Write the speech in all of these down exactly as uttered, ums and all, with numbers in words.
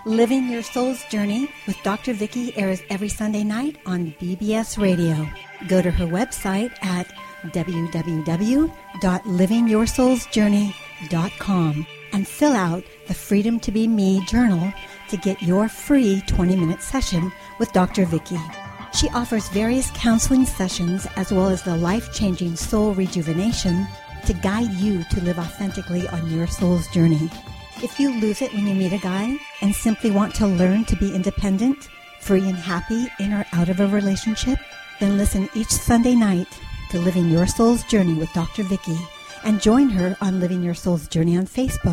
Living Your Soul's Journey with Doctor Vicky airs every Sunday night on B B S Radio. Go to her website at w w w dot living your soul's journey dot com and fill out the Freedom to Be Me journal to get your free twenty-minute session with Doctor Vicky. She offers various counseling sessions as well as the life-changing soul rejuvenation to guide you to live authentically on your soul's journey. If you lose it when you meet a guy and simply want to learn to be independent, free and happy in or out of a relationship, then listen each Sunday night to Living Your Soul's Journey with Doctor Vicky and join her on Living Your Soul's Journey on Facebook.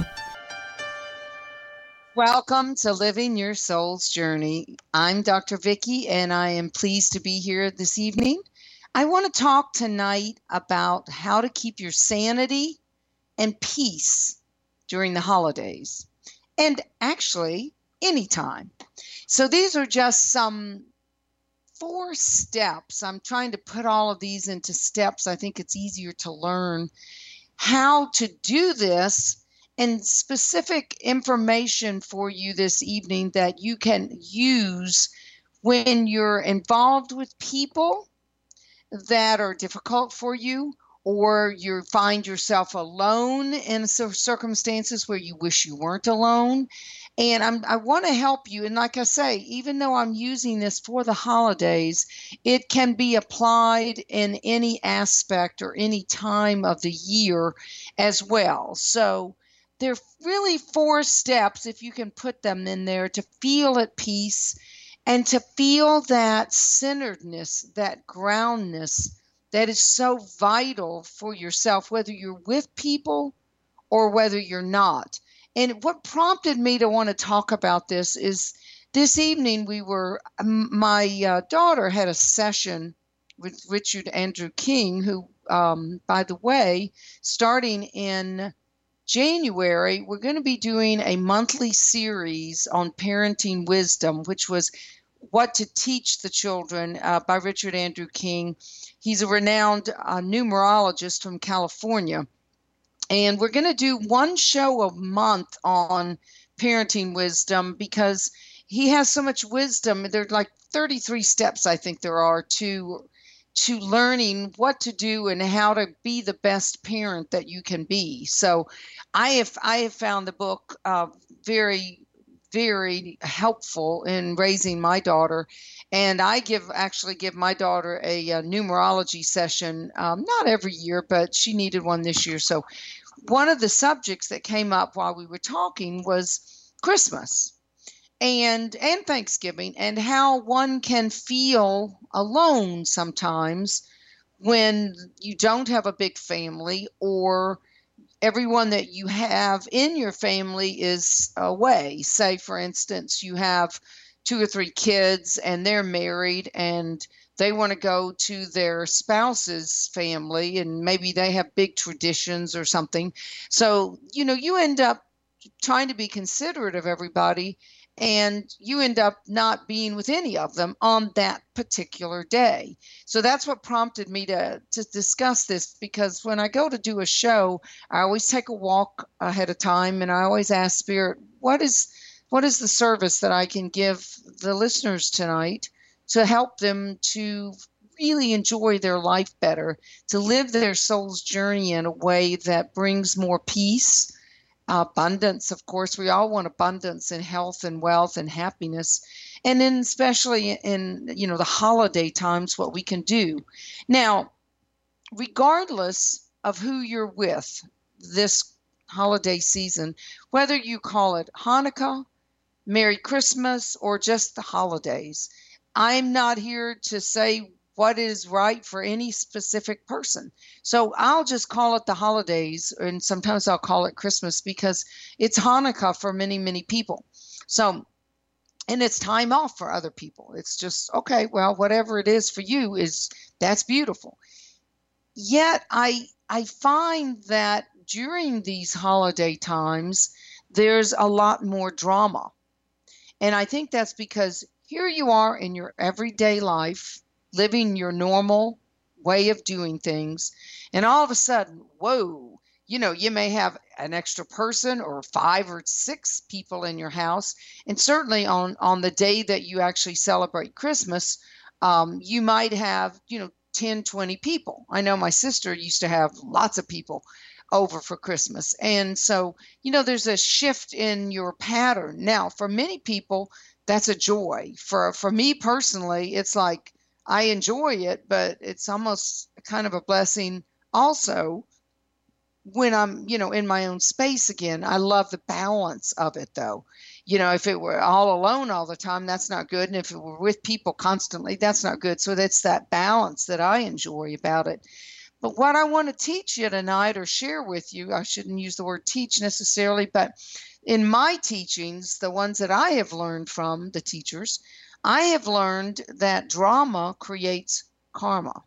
Welcome to Living Your Soul's Journey. I'm Doctor Vicky, and I am pleased to be here this evening. I want to talk tonight about how to keep your sanity and peace during the holidays, and actually anytime. So these are just some four steps. I'm trying to put all of these into steps. I think it's easier to learn how to do this, and specific information for you this evening that you can use when you're involved with people that are difficult for you, or you find yourself alone in circumstances where you wish you weren't alone. And I'm, I want to help you. And like I say, even though I'm using this for the holidays, it can be applied in any aspect or any time of the year as well. So there are really four steps, if you can put them in there, to feel at peace and to feel that centeredness, that groundness that is so vital for yourself, whether you're with people or whether you're not. And what prompted me to want to talk about this is this evening we were, my uh, daughter had a session with Richard Andrew King, who, um, by the way, starting in January, we're going to be doing a monthly series on parenting wisdom, which was What to Teach the Children uh, by Richard Andrew King. He's a renowned uh, numerologist from California. And we're going to do one show a month on parenting wisdom because he has so much wisdom. There's like thirty-three steps, I think there are, to to learning what to do and how to be the best parent that you can be. So I have I have found the book uh, very, very helpful in raising my daughter. And I give actually give my daughter a, a numerology session, um, not every year, but she needed one this year. So one of the subjects that came up while we were talking was Christmas and and Thanksgiving, and how one can feel alone sometimes when you don't have a big family, or everyone that you have in your family is away. Say, for instance, you have two or three kids and they're married and they want to go to their spouse's family, and maybe they have big traditions or something. So, you know, you end up trying to be considerate of everybody, and you end up not being with any of them on that particular day. So that's what prompted me to, to discuss this, because when I go to do a show, I always take a walk ahead of time, and I always ask Spirit, what is what is the service that I can give the listeners tonight to help them to really enjoy their life better, to live their soul's journey in a way that brings more peace, abundance. Of course, we all want abundance and health and wealth and happiness. And then especially in, you know, the holiday times, what we can do. Now, regardless of who you're with this holiday season, whether you call it Hanukkah, Merry Christmas, or just the holidays, I'm not here to say what is right for any specific person. So I'll just call it the holidays, and sometimes I'll call it Christmas because it's Hanukkah for many, many people. So, and it's time off for other people. It's just, okay, well, whatever it is for you is, that's beautiful. Yet I I find that during these holiday times, there's a lot more drama. And I think that's because here you are in your everyday life, living your normal way of doing things. And all of a sudden, whoa, you know, you may have an extra person or five or six people in your house. And certainly on, on the day that you actually celebrate Christmas, um, you might have, you know, ten, twenty people. I know my sister used to have lots of people over for Christmas. And so, you know, there's a shift in your pattern. Now, for many people, that's a joy. For for me personally, it's like I enjoy it, but it's almost kind of a blessing also when I'm, you know, in my own space again. I love the balance of it though. You know, if it were all alone all the time, that's not good. And if it were with people constantly, that's not good. So that's that balance that I enjoy about it. But what I want to teach you tonight or share with you, I shouldn't use the word teach necessarily, but in my teachings, the ones that I have learned from the teachers, I have learned that drama creates karma.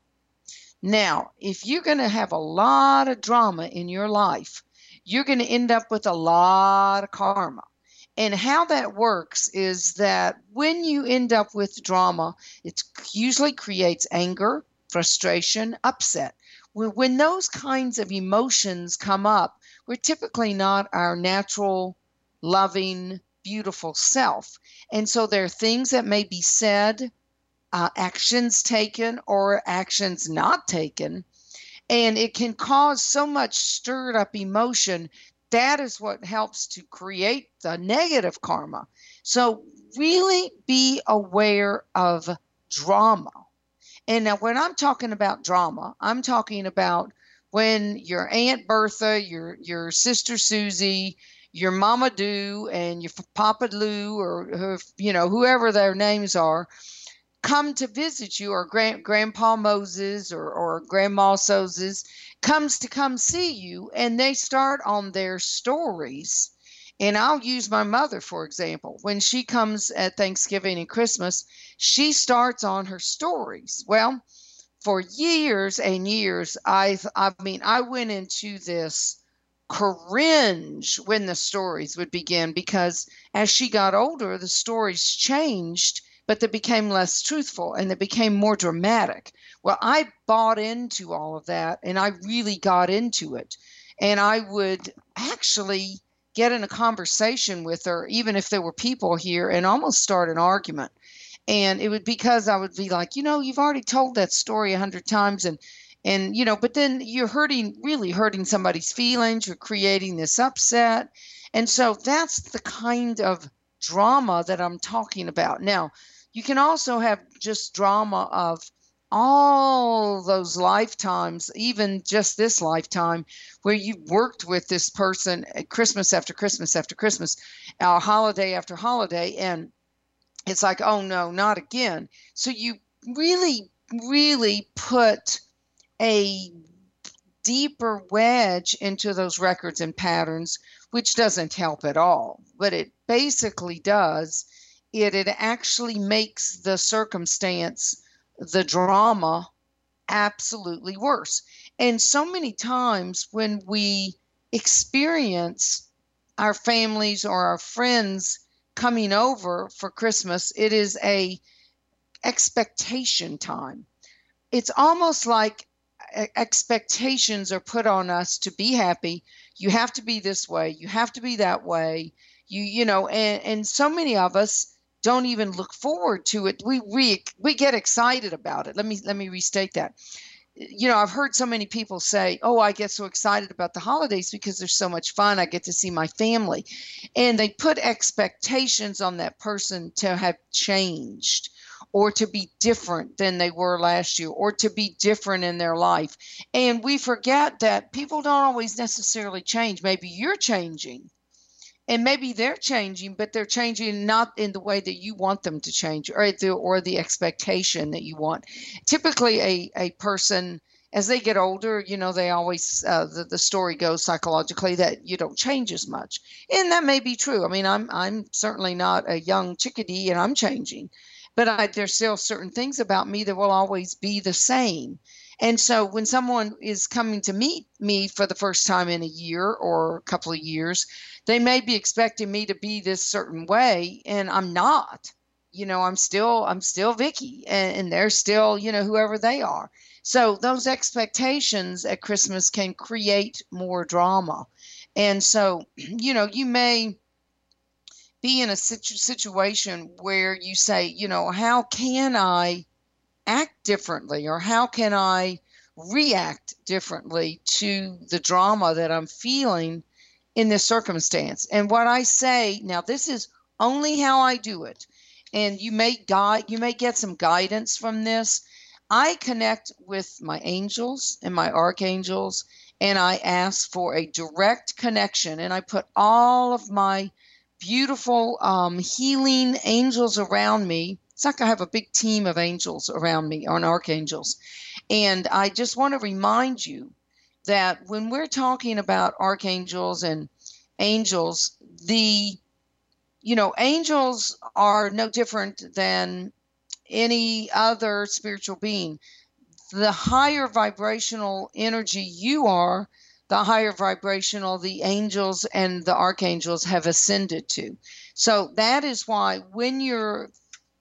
Now, if you're going to have a lot of drama in your life, you're going to end up with a lot of karma. And how that works is that when you end up with drama, it usually creates anger, frustration, upset. When those kinds of emotions come up, we're typically not our natural, loving, beautiful self. And so there are things that may be said, uh, actions taken, or actions not taken, and it can cause so much stirred up emotion. That is what helps to create the negative karma. So really be aware of drama. And now when I'm talking about drama, I'm talking about when your Aunt Bertha, your your sister Susie, your Mama Do, and your Papa Lou, or you know, whoever their names are, come to visit you, or Grand, Grandpa Moses or, or Grandma Soses comes to come see you, and they start on their stories. And I'll use my mother, for example. When she comes at Thanksgiving and Christmas, she starts on her stories. Well, for years and years, I, I mean, I went into this cringe when the stories would begin, because as she got older, the stories changed, but they became less truthful and they became more dramatic. Well, I bought into all of that, and I really got into it. And I would actually get in a conversation with her, even if there were people here, and almost start an argument. And it would, because I would be like, you know, you've already told that story a hundred times, and and you know, but then you're hurting, really hurting somebody's feelings. You're creating this upset, and so that's the kind of drama that I'm talking about. Now, you can also have just drama of all those lifetimes, even just this lifetime, where you worked with this person at Christmas after Christmas after Christmas, uh, holiday after holiday, and it's like, oh no, not again. So you really, really put a deeper wedge into those records and patterns, which doesn't help at all. But it basically does. It, it actually makes the circumstance, the drama, absolutely worse. And so many times when we experience our families or our friends coming over for Christmas, it is a expectation time. It's almost like expectations are put on us to be happy. You have to be this way. You have to be that way. You, you know, and, and so many of us don't even look forward to it. We, we, we get excited about it. Let me, let me restate that. You know, I've heard so many people say, oh, I get so excited about the holidays because they're so much fun. I get to see my family. And they put expectations on that person to have changed, or to be different than they were last year, or to be different in their life. And we forget that people don't always necessarily change. Maybe you're changing, and maybe they're changing, but they're changing not in the way that you want them to change, or the, or the expectation that you want. Typically, a, a person, as they get older, you know, they always, uh, the, the story goes psychologically that you don't change as much. And that may be true. I mean, I'm, I'm certainly not a young chickadee, and I'm changing. But I, there's still certain things about me that will always be the same. And so when someone is coming to meet me for the first time in a year or a couple of years, they may be expecting me to be this certain way, and I'm not. you know, I'm still I'm still Vicky, and, and they're still, you know, whoever they are. So those expectations at Christmas can create more drama. And so, you know, you may be in a situ- situation where you say, you know, how can I act differently, or how can I react differently to the drama that I'm feeling in this circumstance? And what I say now, this is only how I do it, and you may guide, you may get some guidance from this. I connect with my angels and my archangels, and I ask for a direct connection, and I put all of my beautiful um, healing angels around me. It's like I have a big team of angels around me, on archangels. And I just want to remind you that when we're talking about archangels and angels, the, you know, angels are no different than any other spiritual being. The higher vibrational energy you are, the higher vibrational the angels and the archangels have ascended to. So that is why when you're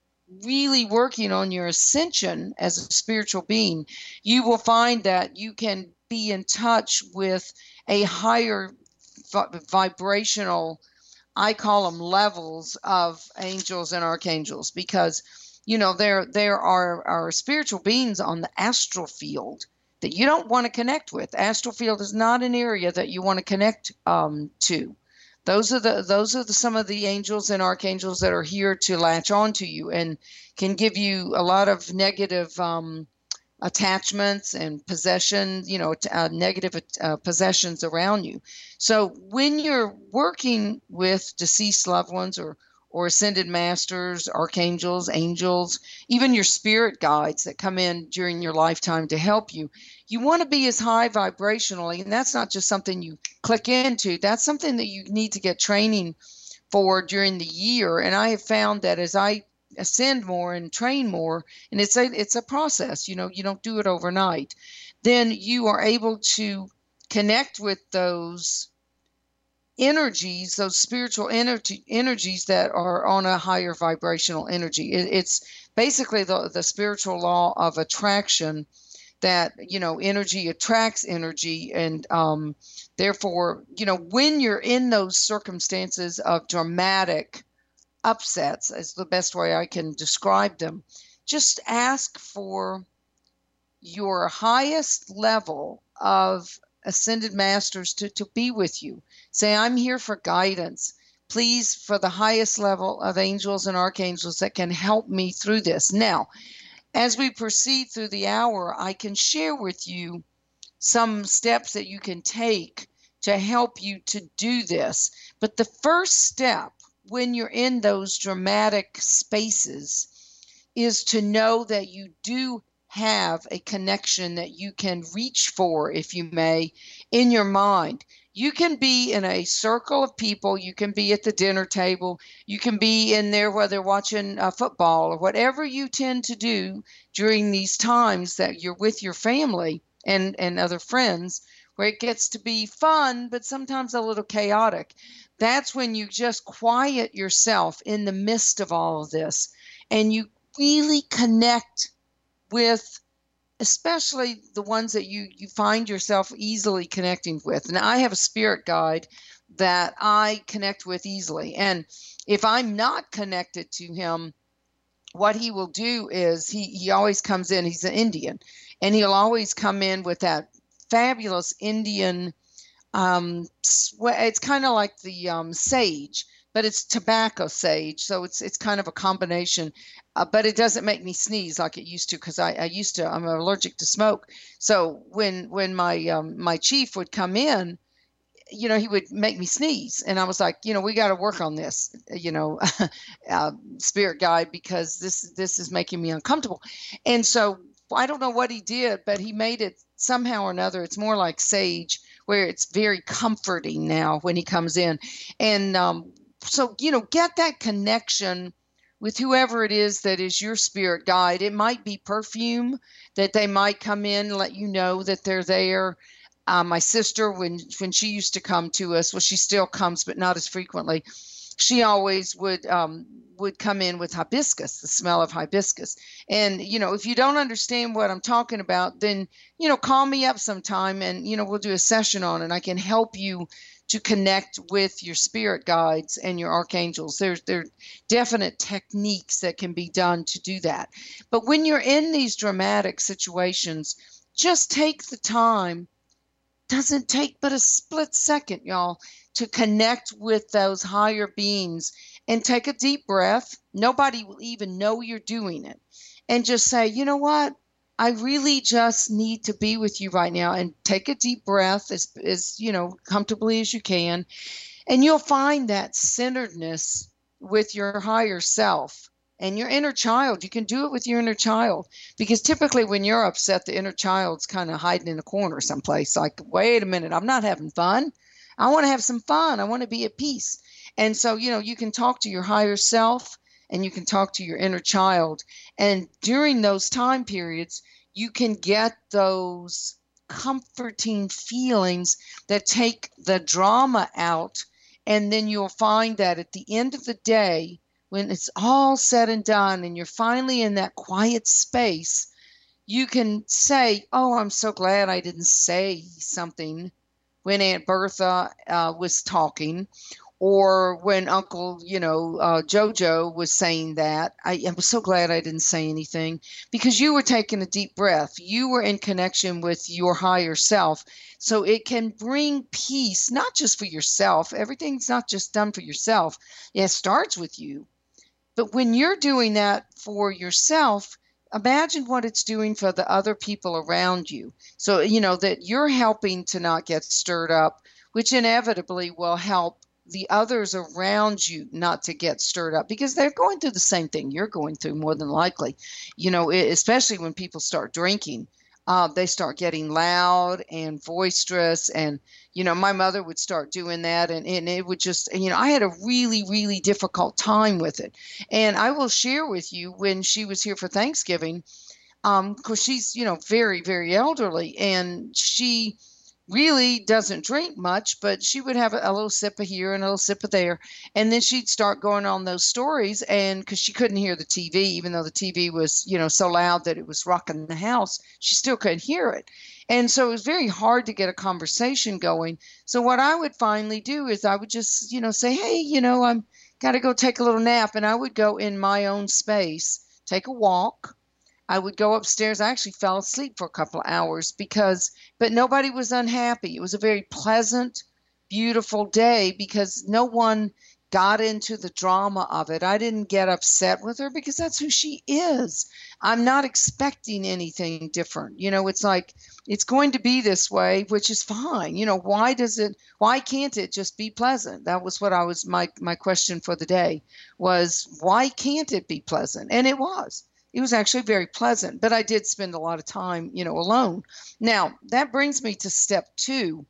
really working on your ascension as a spiritual being, you will find that you can be in touch with a higher vi- vibrational, I call them levels of angels and archangels, because you know there there are are spiritual beings on the astral field that you don't want to connect with. Astral field is not an area that you want to connect um, to. Those are the those are the, some of the angels and archangels that are here to latch onto you and can give you a lot of negative um, attachments and possession, you know, uh, negative uh, possessions around you. So when you're working with deceased loved ones, or or ascended masters, archangels, angels, even your spirit guides that come in during your lifetime to help you, you want to be as high vibrationally, and that's not just something you click into. That's something that you need to get training for during the year. And I have found that as I ascend more and train more, and it's a it's a process, you know, you don't do it overnight, then you are able to connect with those energies, those spiritual energy energies that are on a higher vibrational energy. It, it's basically the the spiritual law of attraction, that you know energy attracts energy. And um, therefore, you know, when you're in those circumstances of dramatic upsets, is the best way I can describe them, just ask for your highest level of ascended masters to, to be with you. Say, I'm here for guidance. Please, for the highest level of angels and archangels that can help me through this. Now, as we proceed through the hour, I can share with you some steps that you can take to help you to do this. But the first step when you're in those dramatic spaces is to know that you do have a connection that you can reach for, if you may, in your mind. You can be in a circle of people. You can be at the dinner table. You can be in there while they're watching uh, football, or whatever you tend to do during these times that you're with your family and, and other friends, where it gets to be fun, but sometimes a little chaotic. That's when you just quiet yourself in the midst of all of this, and you really connect with especially the ones that you you find yourself easily connecting with. Now, I have a spirit guide that I connect with easily, and if I'm not connected to him, what he will do is he he always comes in. He's an Indian, and he'll always come in with that fabulous Indian um, it's kind of like the um, sage, but it's tobacco sage. So it's it's kind of a combination, uh, but it doesn't make me sneeze like it used to, because I, I used to, I'm allergic to smoke. So when when my um, my chief would come in, you know, he would make me sneeze. And I was like, you know, we got to work on this, you know, uh, spirit guide, because this this is making me uncomfortable. And so I don't know what he did, but he made it somehow or another. It's more like sage, where it's very comforting now when he comes in. And um, so, you know, get that connection with whoever it is that is your spirit guide. It might be perfume that they might come in and let you know that they're there. Uh, my sister, when when she used to come to us, well, she still comes, but not as frequently. she always would um, would come in with hibiscus, the smell of hibiscus. And, you know, if you don't understand what I'm talking about, then, you know, call me up sometime and, you know, we'll do a session on it. I can help you to connect with your spirit guides and your archangels. There's there are definite techniques that can be done to do that. But when you're in these dramatic situations, just take the time. Doesn't take but a split second, y'all, to connect with those higher beings and take a deep breath. Nobody will even know you're doing it. And just say, you know what? I really just need to be with you right now, and take a deep breath as, as you know, comfortably as you can. And you'll find that centeredness with your higher self and your inner child. You can do it with your inner child, because typically when you're upset, the inner child's kind of hiding in a corner someplace like, wait a minute, I'm not having fun. I want to have some fun. I want to be at peace. And so, you know, you can talk to your higher self and you can talk to your inner child. And during those time periods, you can get those comforting feelings that take the drama out. And then you'll find that at the end of the day, when it's all said and done and you're finally in that quiet space, you can say, oh, I'm so glad I didn't say something when Aunt Bertha uh, was talking, or when Uncle, you know, uh, Jojo was saying that. I, I was so glad I didn't say anything, because you were taking a deep breath. You were in connection with your higher self. So it can bring peace, not just for yourself. Everything's not just done for yourself. It starts with you. But when you're doing that for yourself, imagine what it's doing for the other people around you. So, you know, that you're helping to not get stirred up, which inevitably will help the others around you not to get stirred up, because they're going through the same thing you're going through, more than likely. You know, especially when people start drinking, uh, they start getting loud and boisterous. And, you know, my mother would start doing that, and, and it would just, you know, I had a really, really difficult time with it. And I will share with you, when she was here for Thanksgiving, um, because she's, you know, very, very elderly, and she really doesn't drink much, but she would have a, a little sip of here and a little sip of there. And then she'd start going on those stories, and because she couldn't hear the T V, even though the T V was, you know, so loud that it was rocking the house, she still couldn't hear it. And so it was very hard to get a conversation going. So what I would finally do is I would just, you know, say, hey, you know, I'm got to go take a little nap. And I would go in my own space, take a walk. I would go upstairs. I actually fell asleep for a couple of hours because, but nobody was unhappy. It was a very pleasant, beautiful day because no one got into the drama of it. I didn't get upset with her because that's who she is. I'm not expecting anything different. You know, it's like, it's going to be this way, which is fine. You know, why does it, why can't it just be pleasant? That was what I was, my, my question for the day was, why can't it be pleasant? And it was. It was actually very pleasant, but I did spend a lot of time, you know, alone. Now, that brings me to step two,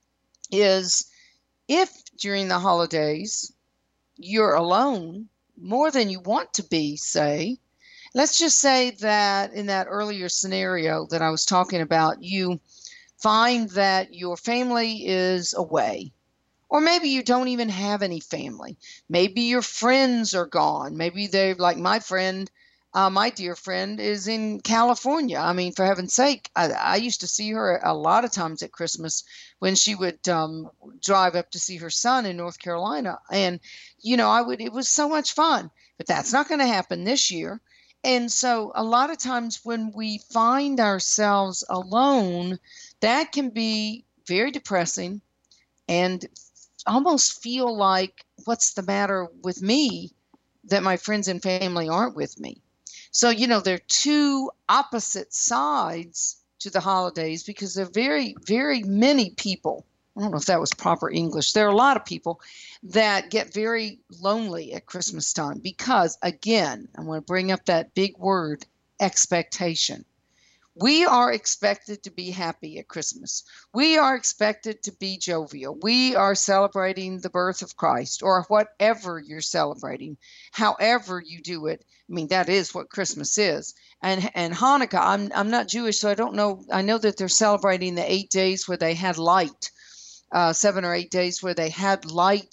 is if during the holidays you're alone more than you want to be, say, let's just say that in that earlier scenario that I was talking about, you find that your family is away. Or maybe you don't even have any family. Maybe your friends are gone. Maybe they're like my friend. Uh, my dear friend is in California. I mean, for heaven's sake, I, I used to see her a lot of times at Christmas when she would um, drive up to see her son in North Carolina. And, you know, I would, it was so much fun, but that's not going to happen this year. And so a lot of times when we find ourselves alone, that can be very depressing and almost feel like, what's the matter with me that my friends and family aren't with me? So, you know, there are two opposite sides to the holidays because there are very, very many people. I don't know if that was proper English. There are a lot of people that get very lonely at Christmas time because, again, I'm going to bring up that big word, expectation. We are expected to be happy at Christmas. We are expected to be jovial. We are celebrating the birth of Christ, or whatever you're celebrating, however you do it. I mean, that is what Christmas is. And and Hanukkah, I'm I'm not Jewish, so I don't know. I know that they're celebrating the eight days where they had light, uh, seven or eight days where they had light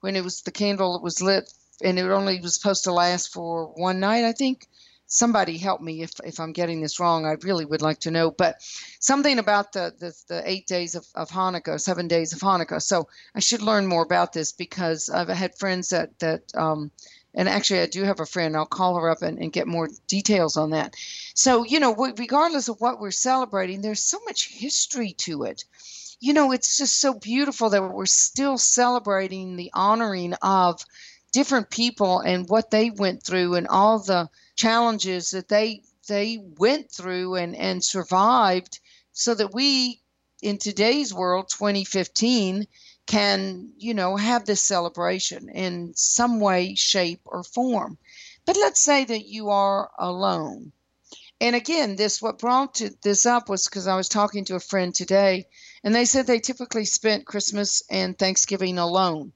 when it was the candle that was lit, and it only was supposed to last for one night, I think. Somebody help me if, if I'm getting this wrong. I really would like to know. But something about the, the, the eight days of, of Hanukkah, seven days of Hanukkah. So I should learn more about this, because I've had friends that, that um, and actually I do have a friend. I'll call her up and, and get more details on that. So, you know, regardless of what we're celebrating, there's so much history to it. You know, it's just so beautiful that we're still celebrating the honoring of different people and what they went through and all the challenges that they they went through and, and survived, so that we, in today's world, twenty fifteen, can, you know, have this celebration in some way, shape, or form. But let's say that you are alone. And again, this what brought this up was because I was talking to a friend today, and they said they typically spent Christmas and Thanksgiving alone.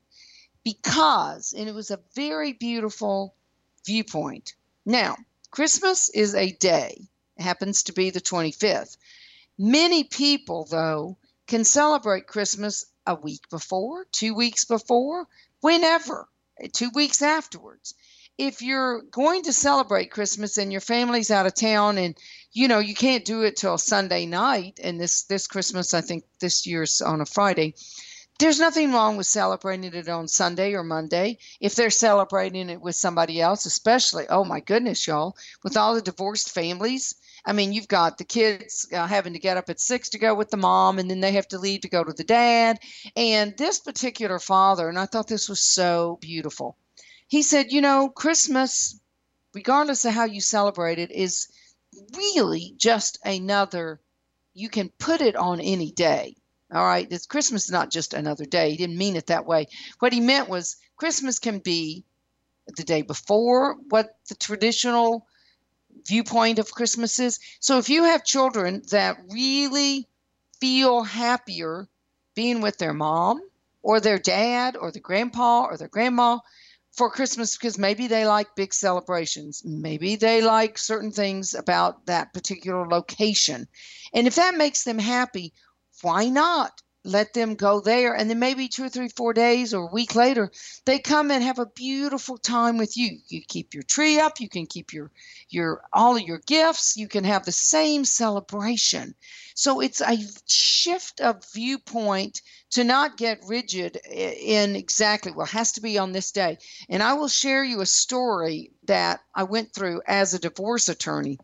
Because, and it was a very beautiful viewpoint. Now, Christmas is a day. It happens to be the twenty-fifth. Many people, though, can celebrate Christmas a week before, two weeks before, whenever, two weeks afterwards. If you're going to celebrate Christmas and your family's out of town and, you know, you can't do it till Sunday night, and this, this Christmas, I think this year's on a Friday, there's nothing wrong with celebrating it on Sunday or Monday. If they're celebrating it with somebody else, especially, oh my goodness, y'all, with all the divorced families. I mean, you've got the kids uh, having to get up at six to go with the mom, and then they have to leave to go to the dad. And this particular father, and I thought this was so beautiful, he said, you know, Christmas, regardless of how you celebrate it, is really just another, you can put it on any day. All right, this Christmas is not just another day. He didn't mean it that way. What he meant was Christmas can be the day before, what the traditional viewpoint of Christmas is. So if you have children that really feel happier being with their mom or their dad or their grandpa or their grandma for Christmas, because maybe they like big celebrations, maybe they like certain things about that particular location. And if that makes them happy, why not let them go there? And then maybe two or three, four days or a week later, they come and have a beautiful time with you. You keep your tree up. You can keep your, your, all of your gifts. You can have the same celebration. So it's a shift of viewpoint to not get rigid in exactly, well, it has to be on this day. And I will share you a story that I went through as a divorce attorney.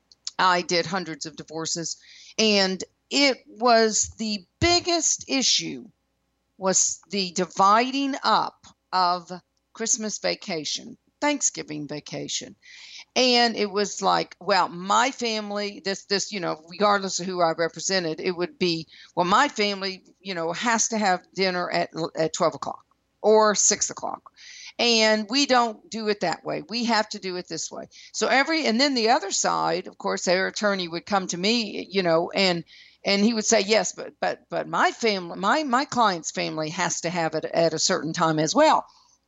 I did hundreds of divorces, and it was the biggest issue was the dividing up of Christmas vacation, Thanksgiving vacation. And it was like, well, my family, this, this, you know, regardless of who I represented, it would be, well, my family, you know, has to have dinner at, at twelve o'clock or six o'clock. And we don't do it that way. We have to do it this way. So every, and then the other side, of course, their attorney would come to me, you know, and And he would say, yes, but but but my family, my my client's family has to have it at a certain time as well.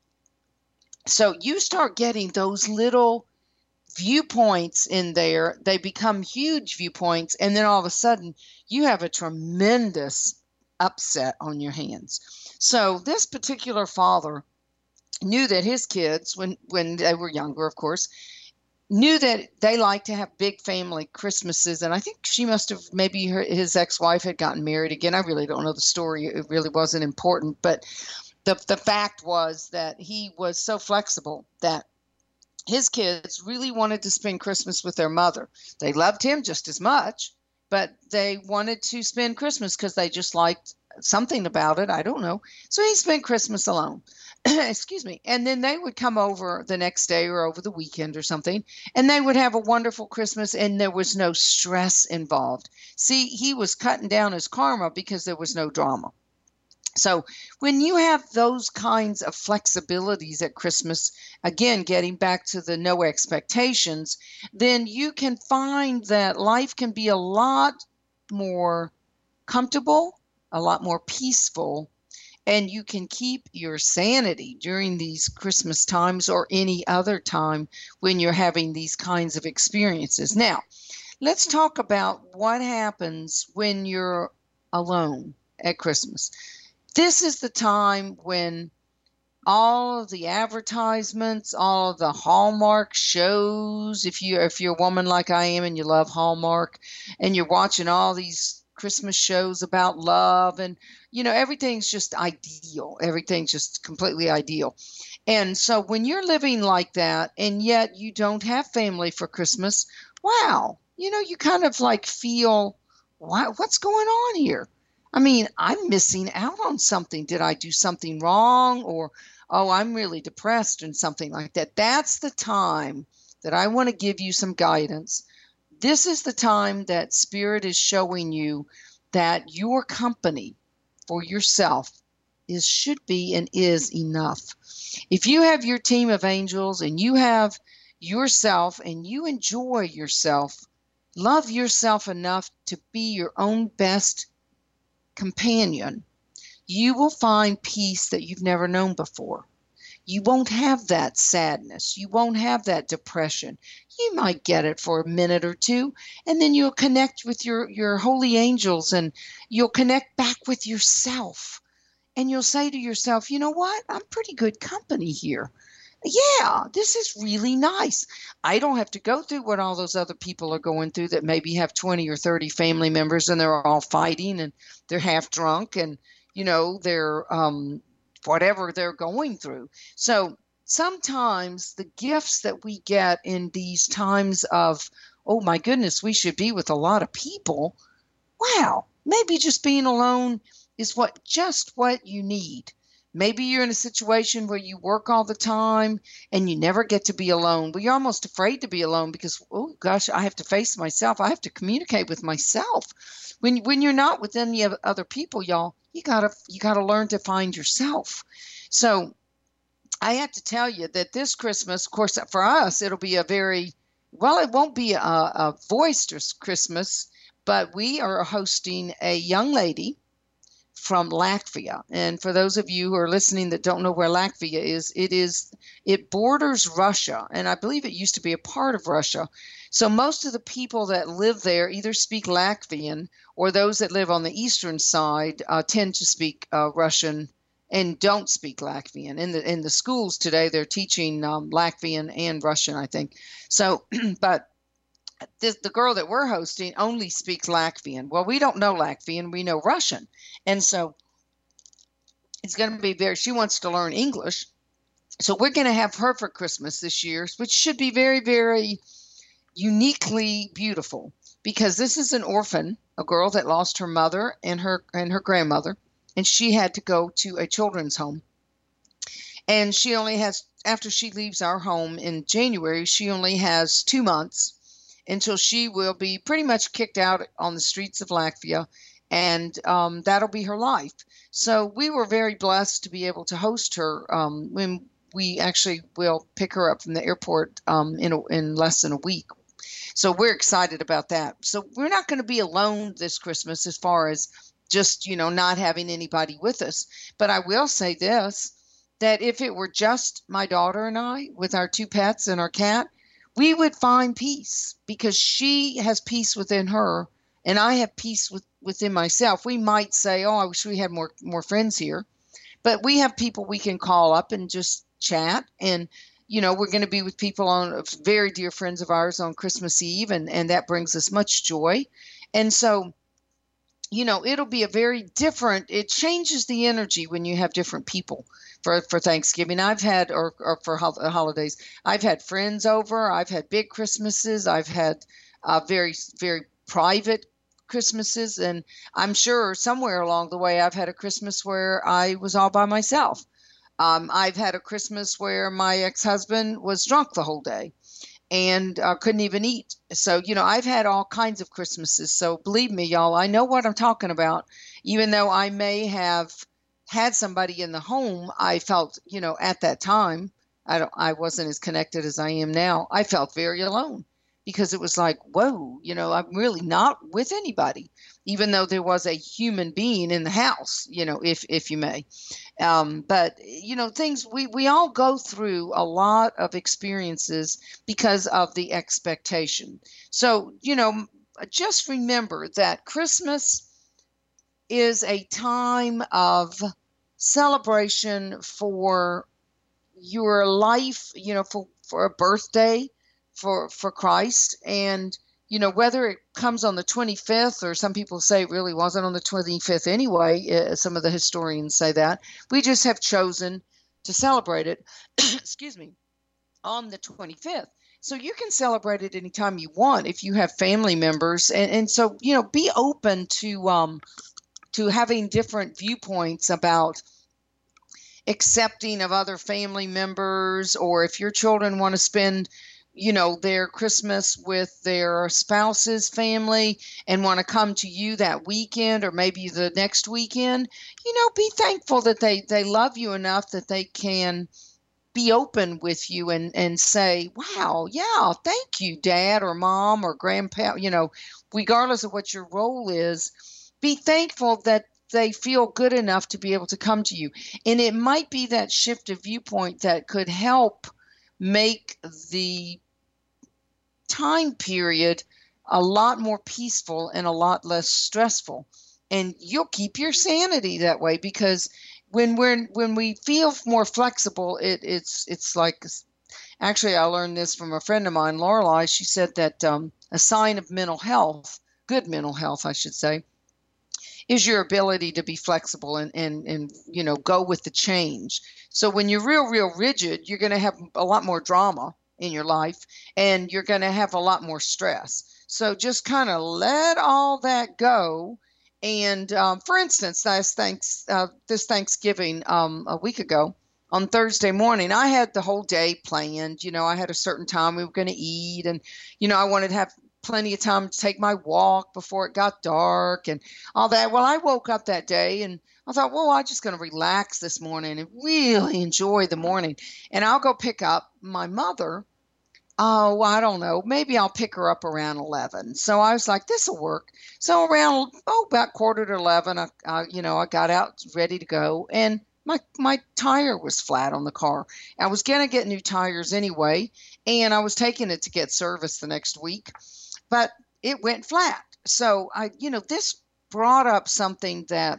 So you start getting those little viewpoints in there. They become huge viewpoints. And then all of a sudden you have a tremendous upset on your hands. So this particular father knew that his kids, when, when they were younger, of course, knew that they liked to have big family Christmases. And I think she must have, maybe her, his ex-wife had gotten married again. I really don't know the story. It really wasn't important. But the, the fact was that he was so flexible that his kids really wanted to spend Christmas with their mother. They loved him just as much, but they wanted to spend Christmas because they just liked something about it. I don't know. So he spent Christmas alone. Excuse me. And then they would come over the next day or over the weekend or something, and they would have a wonderful Christmas, and there was no stress involved. See, he was cutting down his karma because there was no drama. So when you have those kinds of flexibilities at Christmas, again, getting back to the no expectations, then you can find that life can be a lot more comfortable, a lot more peaceful, and you can keep your sanity during these Christmas times or any other time when you're having these kinds of experiences. Now, let's talk about what happens when you're alone at Christmas. This is the time when all of the advertisements, all of the Hallmark shows. If you if you're a woman like I am and you love Hallmark, and you're watching all these Christmas shows about love, and you know everything's just ideal. Everything's just completely ideal. And so when you're living like that, and yet you don't have family for Christmas, wow, you know you kind of like feel, why, what's going on here? I mean, I'm missing out on something. Did I do something wrong? Or, oh, I'm really depressed and something like that. That's the time that I want to give you some guidance. This is the time that Spirit is showing you that your company for yourself is should be and is enough. If you have your team of angels and you have yourself and you enjoy yourself, love yourself enough to be your own best companion, you will find peace that you've never known before. You won't have that sadness. You won't have that depression. You might get it for a minute or two, and then you'll connect with your, your holy angels, and you'll connect back with yourself. And you'll say to yourself, you know what? I'm pretty good company here. Yeah, this is really nice. I don't have to go through what all those other people are going through that maybe have twenty or thirty family members and they're all fighting and they're half drunk and, you know, they're um, whatever they're going through. So sometimes the gifts that we get in these times of, oh my goodness, we should be with a lot of people. Wow, maybe just being alone is what just what you need. Maybe you're in a situation where you work all the time and you never get to be alone. Well, you're almost afraid to be alone because, oh gosh, I have to face myself. I have to communicate with myself. When when you're not with any other people, y'all, you gotta you gotta learn to find yourself. So I have to tell you that this Christmas, of course, for us, it'll be a very, well, it won't be a, a boisterous Christmas, but we are hosting a young lady from Latvia. And for those of you who are listening that don't know where Latvia is, it is it borders Russia, and I believe it used to be a part of Russia. So most of the people that live there either speak Latvian, or those that live on the eastern side uh, tend to speak uh, Russian and don't speak Latvian. In the in the schools today, they're teaching um, Latvian and Russian, I think. So, but This, the girl that we're hosting only speaks Latvian. Well, we don't know Latvian, we know Russian. And so it's going to be very, she wants to learn English. So we're going to have her for Christmas this year, which should be very, very uniquely beautiful, because this is an orphan, a girl that lost her mother and her and her grandmother, and she had to go to a children's home. And she only has, after she leaves our home in January, she only has two months until she will be pretty much kicked out on the streets of Latvia, and um, that'll be her life. So we were very blessed to be able to host her um, when we actually will pick her up from the airport um, in, a, in less than a week. So we're excited about that. So we're not going to be alone this Christmas as far as just, you know, not having anybody with us. But I will say this, that if it were just my daughter and I with our two pets and our cat, we would find peace, because she has peace within her and I have peace with, within myself. We might say, oh, I wish we had more, more friends here, but we have people we can call up and just chat. And, you know, we're going to be with people on very dear friends of ours on Christmas Eve, and, and that brings us much joy. And so, you know, it'll be a very different, it changes the energy when you have different people for, for Thanksgiving. I've had, or, or for hol- holidays, I've had friends over, I've had big Christmases, I've had uh, very, very private Christmases, and I'm sure somewhere along the way I've had a Christmas where I was all by myself. Um, I've had a Christmas where my ex-husband was drunk the whole day and uh, couldn't even eat. So, you know, I've had all kinds of Christmases. So believe me, y'all, I know what I'm talking about. Even though I may have had somebody in the home, I felt, you know, at that time, I don't, I wasn't as connected as I am now. I felt very alone, because it was like, whoa, you know, I'm really not with anybody, even though there was a human being in the house, you know, if, if you may. Um, but, you know, things, we, we all go through a lot of experiences because of the expectation. So, you know, just remember that Christmas is a time of celebration for your life, you know, for, for a birthday for, for Christ. And, you know, whether it comes on the twenty-fifth, or some people say it really wasn't on the twenty-fifth anyway, uh, some of the historians say that, we just have chosen to celebrate it, excuse me, on the twenty-fifth. So you can celebrate it anytime you want if you have family members. And, and so, you know, be open to, um, to having different viewpoints about accepting of other family members, or if your children want to spend, you know, their Christmas with their spouse's family and want to come to you that weekend or maybe the next weekend, you know, be thankful that they, they love you enough that they can be open with you and, and say, wow, yeah, thank you, Dad or Mom or Grandpa, you know, regardless of what your role is, be thankful that they feel good enough to be able to come to you. And it might be that shift of viewpoint that could help make the time period a lot more peaceful and a lot less stressful. And you'll keep your sanity that way, because when we're when we feel more flexible, it it's it's like, actually I learned this from a friend of mine, Lorelei. She said that um, a sign of mental health, good mental health, I should say, is your ability to be flexible and, and, and, you know, go with the change. So when you're real, real rigid, you're going to have a lot more drama in your life, and you're going to have a lot more stress. So just kind of let all that go. And um, for instance, last thanks, uh, this Thanksgiving um, a week ago, on Thursday morning, I had the whole day planned. You know, I had a certain time we were going to eat, and, you know, I wanted to have plenty of time to take my walk before it got dark and all that. Well, I woke up that day and I thought, well, I'm just going to relax this morning and really enjoy the morning. And I'll go pick up my mother. Oh, I don't know. Maybe I'll pick her up around eleven. So I was like, this will work. So around, oh, about quarter to eleven, I, I, you know, I got out ready to go. And my, my tire was flat on the car. I was going to get new tires anyway. And I was taking it to get serviced the next week, but it went flat. So I, you know, this brought up something that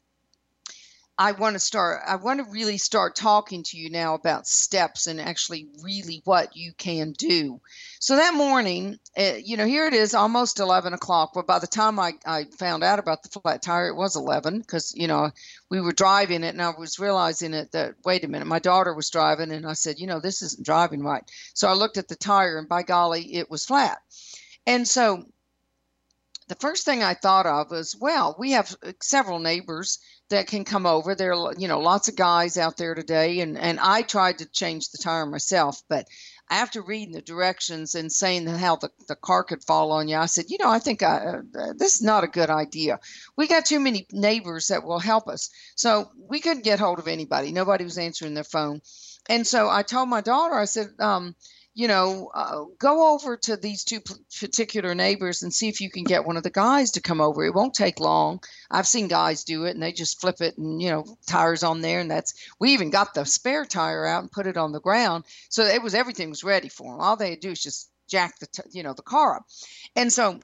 I want to start, I want to really start talking to you now about steps and actually really what you can do. So that morning, uh, you know, here it is almost eleven o'clock. But by the time I, I found out about the flat tire, it was eleven, because, you know, we were driving it and I was realizing it that, wait a minute, my daughter was driving and I said, you know, this isn't driving right. So I looked at the tire and by golly, it was flat. And so the first thing I thought of was, well, we have several neighbors that can come over. There are, you know, lots of guys out there today. And, and I tried to change the tire myself, but after reading the directions and saying how the, the car could fall on you, I said, you know, I think I, uh, this is not a good idea. We got too many neighbors that will help us. So we couldn't get hold of anybody. Nobody was answering their phone. And so I told my daughter, I said, um, you know, uh, go over to these two p- particular neighbors and see if you can get one of the guys to come over. It won't take long. I've seen guys do it and they just flip it and, you know, tires on there. And that's, we even got the spare tire out and put it on the ground. So it was, everything was ready for them. All they had to do is just jack the, t- you know, the car up. And so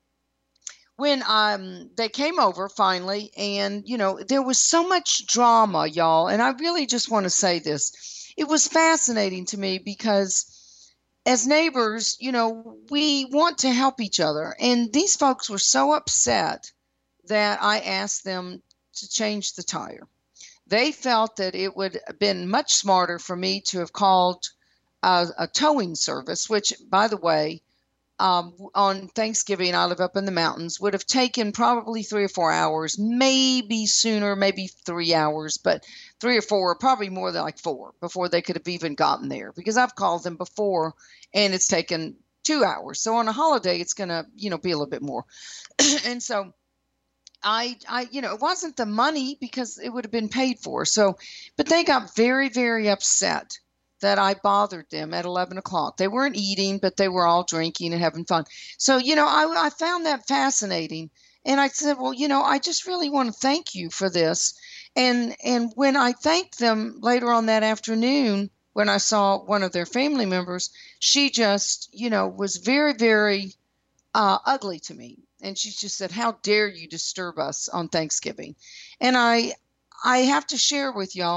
when um they came over finally, and, you know, there was so much drama, y'all. And I really just want to say this. It was fascinating to me because as neighbors, you know, we want to help each other. And these folks were so upset that I asked them to change the tire. They felt that it would have been much smarter for me to have called a, a towing service, which, by the way, um, on Thanksgiving, I live up in the mountains, would have taken probably three or four hours, maybe sooner, maybe three hours, but three or four, probably more than like four before they could have even gotten there, because I've called them before and it's taken two hours. So on a holiday, it's going to, you know, be a little bit more. And so I, I, you know, it wasn't the money because it would have been paid for. So, but they got very, very upset that I bothered them at eleven o'clock. They weren't eating, but they were all drinking and having fun. So, you know, I, I found that fascinating. And I said, well, you know, I just really want to thank you for this. And, and when I thanked them later on that afternoon, when I saw one of their family members, she just, you know, was very, very uh, ugly to me. And she just said, how dare you disturb us on Thanksgiving? And I, I have to share with y'all,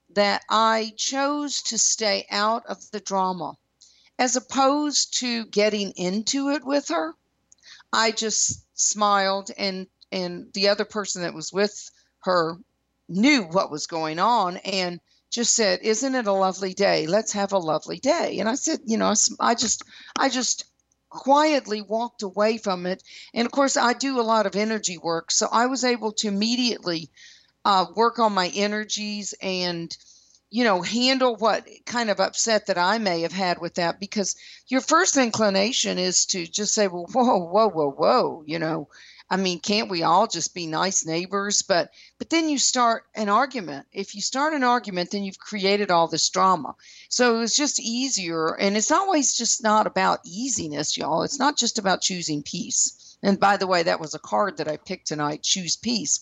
that I chose to stay out of the drama as opposed to getting into it with her. I just smiled, and and the other person that was with her knew what was going on and just said, "Isn't it a lovely day? Let's have a lovely day." And I said, you know, I just I just quietly walked away from it. And of course, I do a lot of energy work, so I was able to immediately uh, work on my energies and, you know, handle what kind of upset that I may have had with that, because your first inclination is to just say, well, whoa, whoa, whoa, whoa, you know, I mean, can't we all just be nice neighbors? But but then you start an argument. If you start an argument, then you've created all this drama. So it's just easier. And it's always just not about easiness, y'all. It's not just about choosing peace. And by the way, that was a card that I picked tonight, choose peace.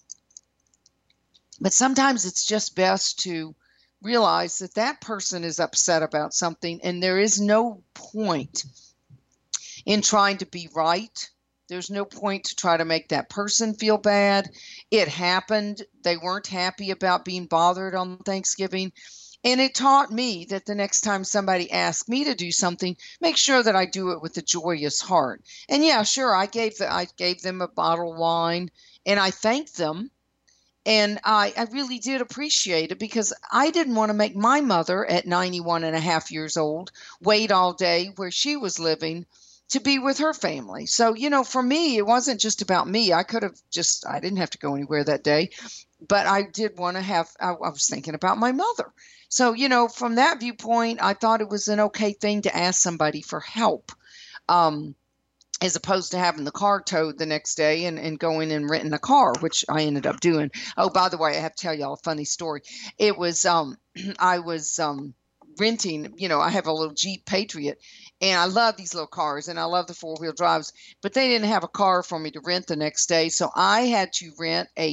But sometimes it's just best to realize that that person is upset about something, and there is no point in trying to be right. There's no point to try to make that person feel bad. It happened. They weren't happy about being bothered on Thanksgiving. And it taught me that the next time somebody asks me to do something, make sure that I do it with a joyous heart. And yeah, sure, I gave the, I gave them a bottle of wine, and I thanked them. And I, I really did appreciate it, because I didn't want to make my mother at ninety-one and a half years old wait all day where she was living to be with her family. So, you know, for me, it wasn't just about me. I could have just, I didn't have to go anywhere that day, but I did want to have, I, I was thinking about my mother. So, you know, from that viewpoint, I thought it was an okay thing to ask somebody for help. Um, as opposed to having the car towed the next day and, and going and renting a car, which I ended up doing. Oh, by the way, I have to tell y'all a funny story. It was, um, I was um, renting, you know, I have a little Jeep Patriot, and I love these little cars, and I love the four-wheel drives, but they didn't have a car for me to rent the next day, so I had to rent a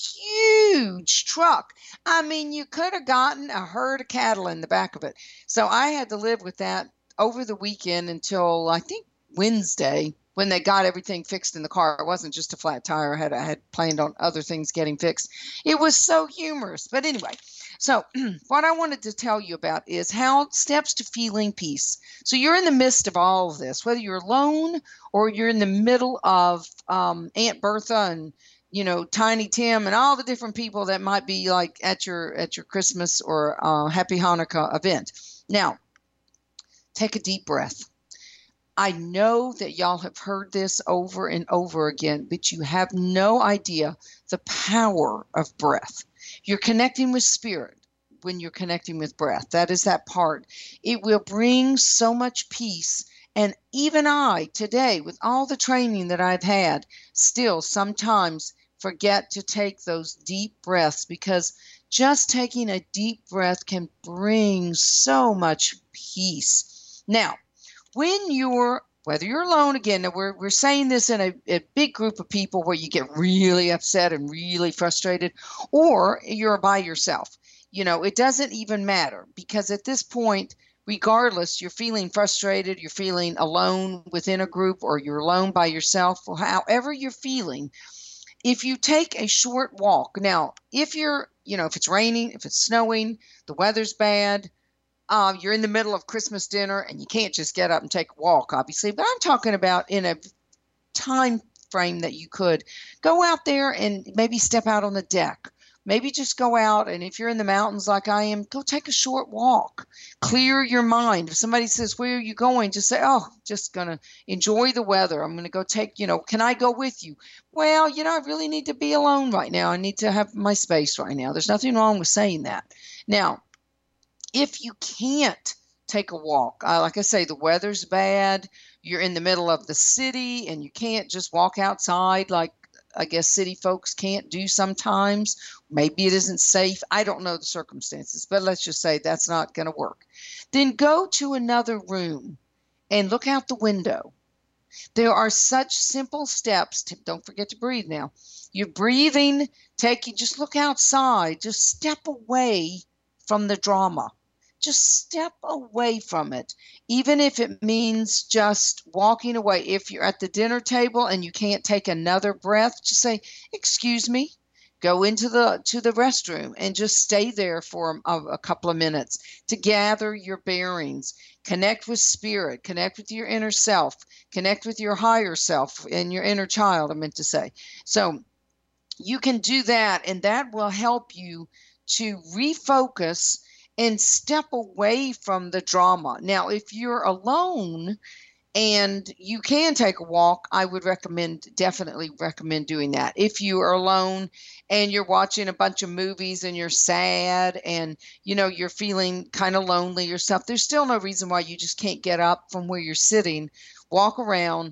huge truck. I mean, you could have gotten a herd of cattle in the back of it. So I had to live with that over the weekend until, I think, Wednesday, when they got everything fixed in the car. It wasn't just a flat tire. I had, I had planned on other things getting fixed. It was so humorous. But anyway, so what I wanted to tell you about is how steps to feeling peace. So you're in the midst of all of this, whether you're alone or you're in the middle of um, Aunt Bertha and, you know, Tiny Tim and all the different people that might be like at your at your Christmas or uh, Happy Hanukkah event. Now, take a deep breath. I know that y'all have heard this over and over again, but you have no idea the power of breath. You're connecting with spirit when you're connecting with breath. That is that part. It will bring so much peace. And even I, today, with all the training that I've had, still sometimes forget to take those deep breaths, because just taking a deep breath can bring so much peace. Now, when you're, whether you're alone, again, we're, we're saying this in a, a big group of people where you get really upset and really frustrated, or you're by yourself. You know, it doesn't even matter, because at this point, regardless, you're feeling frustrated, you're feeling alone within a group, or you're alone by yourself, or however you're feeling, if you take a short walk. Now, if you're, you know, if it's raining, if it's snowing, the weather's bad, Uh, you're in the middle of Christmas dinner and you can't just get up and take a walk, obviously. But I'm talking about in a time frame that you could go out there and maybe step out on the deck. Maybe just go out, and if you're in the mountains like I am, go take a short walk. Clear your mind. If somebody says, "Where are you going?" just say, "Oh, just going to enjoy the weather. I'm going to go take, you know, can I go with you?" Well, you know, I really need to be alone right now. I need to have my space right now. There's nothing wrong with saying that. Now, if you can't take a walk, uh, like I say, the weather's bad, you're in the middle of the city, and you can't just walk outside like I guess city folks can't do sometimes. Maybe it isn't safe. I don't know the circumstances, but let's just say that's not going to work. Then go to another room and look out the window. There are such simple steps. To, don't forget to breathe now. You're breathing, take you, just look outside, just step away from the drama. Just step away from it, even if it means just walking away. If you're at the dinner table and you can't take another breath, just say, "Excuse me, Go into the to the restroom and just stay there for a, a couple of minutes to gather your bearings. Connect with spirit, connect with your inner self, connect with your higher self and your inner child, I meant to say. So you can do that, and that will help you to refocus and step away from the drama. Now, if you're alone and you can take a walk, I would recommend, definitely recommend doing that. If you are alone and you're watching a bunch of movies and you're sad and, you know, you're feeling kind of lonely yourself, there's still no reason why you just can't get up from where you're sitting, walk around,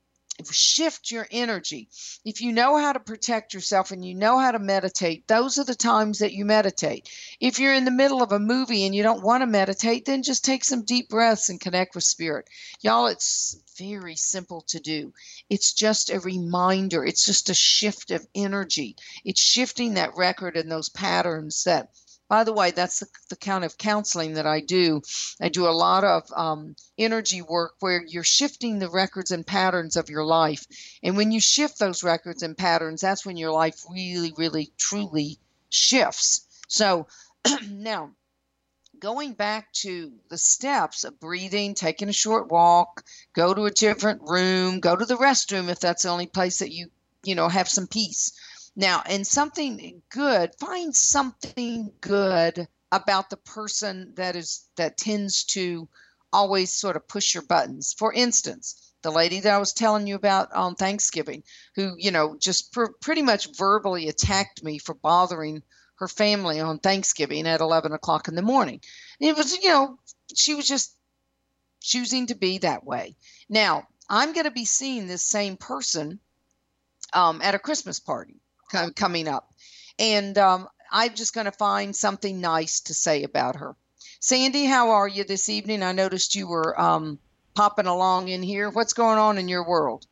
shift your energy. If you know how to protect yourself and you know how to meditate, those are the times that you meditate. If you're in the middle of a movie and you don't want to meditate, then just take some deep breaths and connect with spirit. Y'all, it's very simple to do. It's just a reminder. It's just a shift of energy. It's shifting that record and those patterns that, by the way, that's the, the kind of counseling that I do. I do a lot of um, energy work where you're shifting the records and patterns of your life. And when you shift those records and patterns, that's when your life really, really, truly shifts. So now, going back to the steps of breathing, taking a short walk, go to a different room, go to the restroom if that's the only place that you, you know, have some peace. Now, and something good, find something good about the person that is that tends to always sort of push your buttons. For instance, the lady that I was telling you about on Thanksgiving, who, you know, just pr- pretty much verbally attacked me for bothering her family on Thanksgiving at eleven o'clock in the morning. It was, you know, she was just choosing to be that way. Now, I'm going to be seeing this same person um, at a Christmas party coming up. And um, I'm just going to find something nice to say about her. Sandy, how are you this evening? I noticed you were um, popping along in here. What's going on in your world?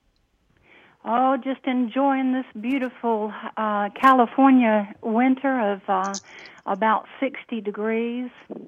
Oh, just enjoying this beautiful uh, California winter of uh, about sixty degrees.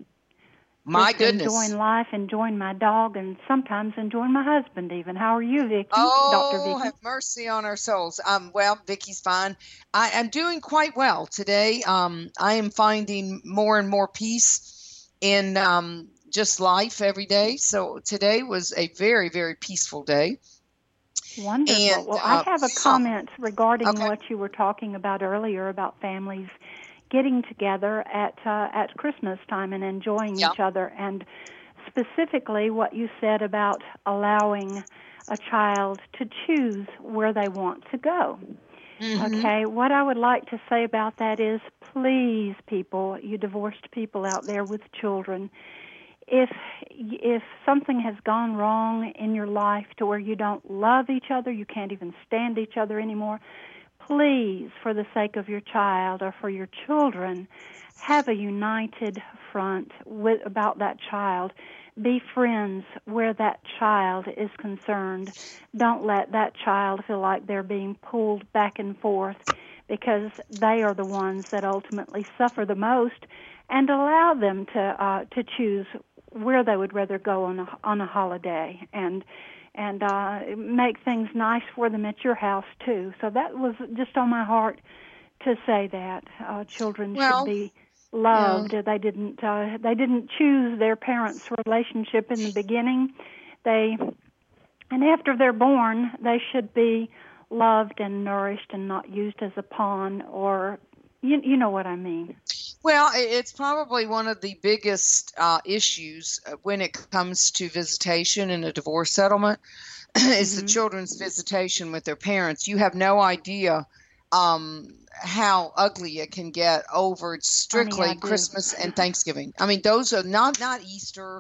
My just goodness. Enjoying life, enjoying my dog, and sometimes enjoying my husband even. How are you, Vicki? Oh, Doctor Vicki? Have mercy on our souls. Um, well, Vicki's fine. I am doing quite well today. Um, I am finding more and more peace in um, just life every day. So today was a very, very peaceful day. Wonderful. And, well, uh, I have a yeah. comment regarding Okay. what you were talking about earlier about families getting together at uh, at Christmas time and enjoying Yeah. each other, and specifically what you said about allowing a child to choose where they want to go. Mhm. Okay, what I would like to say about that is, please, people, you divorced people out there with children, if if something has gone wrong in your life to where you don't love each other, you can't even stand each other anymore, please, for the sake of your child or for your children, have a united front with, about that child. Be friends where that child is concerned. Don't let that child feel like they're being pulled back and forth, because they are the ones that ultimately suffer the most, and allow them to uh, to choose where they would rather go on a, on a holiday, and and uh, make things nice for them at your house too. So that was just on my heart to say that uh, children Well, should be loved. yeah. They didn't uh, they didn't choose their parents' relationship in the beginning. They and after they're born, they should be loved and nourished and not used as a pawn, or you you know what I mean. Well, i- it's probably one of the biggest uh, issues uh, when it comes to visitation in a divorce settlement is the Mm-hmm. children's visitation with their parents. You have no idea um, how ugly it can get over Honey, I strictly do. Christmas and Thanksgiving. I mean, those are not not Easter.